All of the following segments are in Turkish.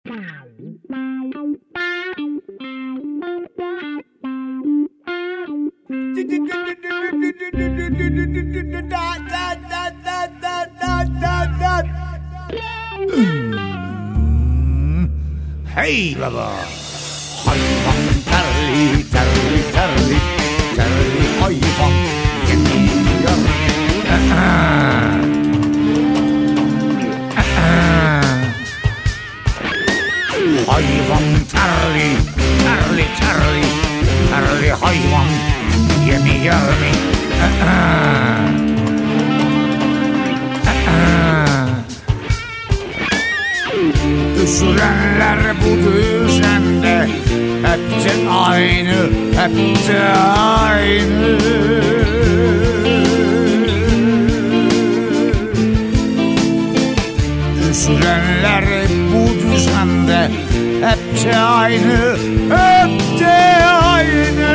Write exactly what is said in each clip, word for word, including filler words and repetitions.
Hey baba. Hayvan terli terli terli terli hayvan yemiyor. Hayvan terli terli terli terli hayvan yemiyor mi? Üzülenler bu düzende hep de aynı, hep de aynı. Üzülenler bu düzende hep de aynı, hep de aynı.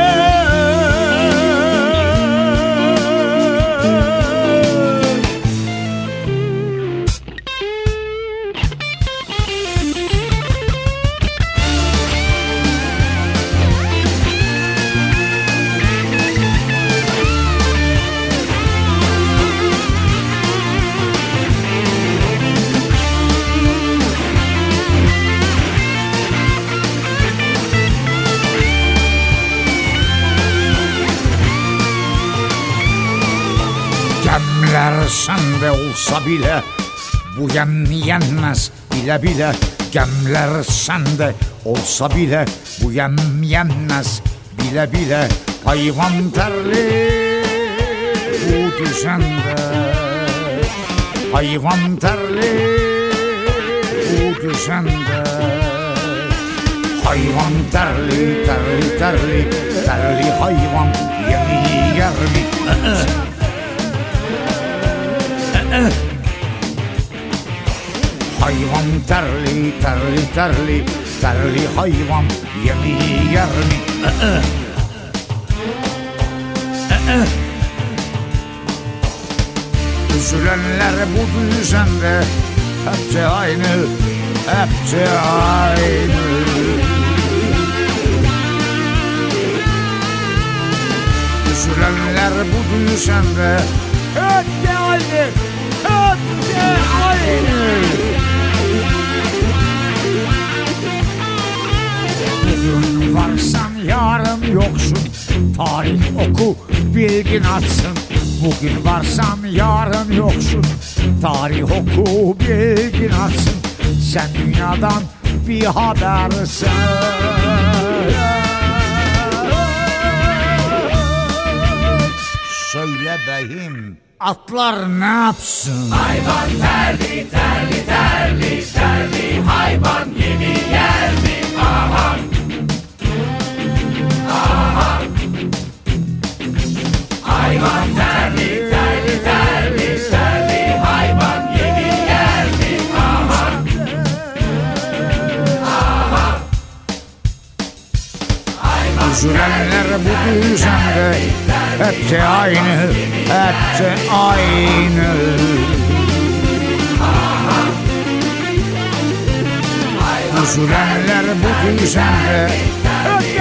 Gemler sende olsa bile bu yem yenmez bile bile. Gemler sende olsa bile bu yem yenmez bile bile. Hayvan terli bu düzende, hayvan terli bu düzende. Hayvan terli terli terli terli hayvan yemi yer mi? Hayvan terli terli terli terli hayvan yemi yer mi? Üzülenler bu düzende hep de aynı, hep de aynı. Üzülenler bu düzende hep de aynı, hep de aynı. Bugün varsan yarın yoksun, tarih oku bilgin atsın. Bugün varsan yarın yoksun, tarih oku bilgin atsın. Sen dünyadan bir habersin. Söyle beyim, atlar ne yapsın? Hayvan terli terli terli terli hayvan yemi yer mi? Aha. Aha. Hayvan terli terli terli terli hayvan yemi yer mi? Aha. Aha. Üzülenler bu düzende hep de aynı, hep de aynı. Üzülenler bu düzende hep